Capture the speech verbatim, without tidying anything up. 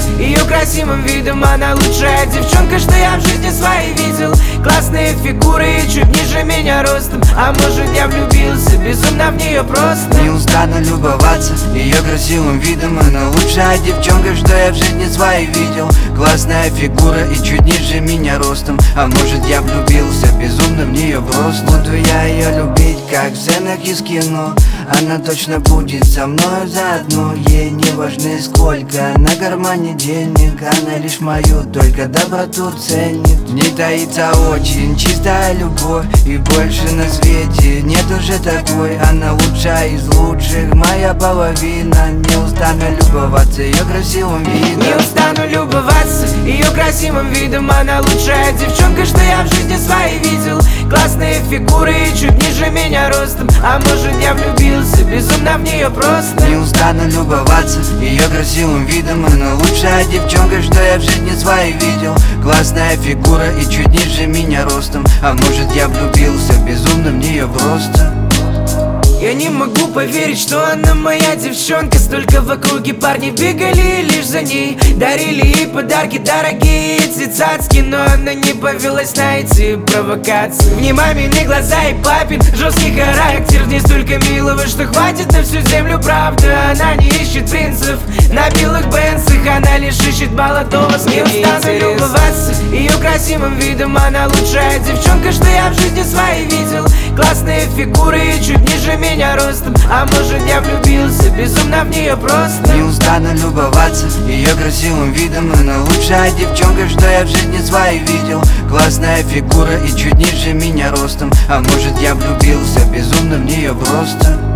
ее красивым видом. Она лучшая девчонка, что я в жизни своей видел. Классные фигуры и чуть ниже меня ростом. А может я влюбился безумно в нее просто. Не устану любоваться ее красивым видом. Она лучшая девчонка, что я в жизни своей видел. Классная фигура и чуть ниже меня ростом. А может я влюбился безумно в нее просто. Буду я ее любить, как в сценах из кино. Она точно будет со мной заодно. Ей не важны сколько на кармане денег. Она лишь мою только доброту ценит. В ней таится очень чистая любовь. И больше на свете нет уже такой. Она лучшая из лучших, моя половина. Не устану любоваться ее красивым видом. Не устану любоваться ее красивым видом. Она лучшая девчонка, что я в жизни своей видел. Классные фигуры и чуть ниже меня ростом. А может я влюбился безумно в нее просто. Не устану любоваться ее красивым видом. Она лучшая девчонка, что я в жизни своей видел. Классная фигура и чуть ниже меня ростом. А может я влюбился безумно в нее просто. Я не могу поверить, что она моя девчонка. Столько в округе парни бегали лишь за ней. Дарили ей подарки дорогие эти цацки. Но она не повелась на эти провокации. В ней мамины глаза и папин жесткий характер. В ней столько милого, что хватит на всю землю, правда. Она не ищет принцев на белых бенцах. Она лишь ищет молодого. Не устану любоваться ее красивым видом. Она лучшая девчонка, что я в жизни своей видел. Классные фигуры и чуть ниже меня ростом. А может я влюбился безумно в нее просто. Не устану любоваться ее красивым видом. Она лучшая девчонка, что я в жизни своей видел. Классная фигура и чуть ниже меня ростом. А может я влюбился безумно в нее просто.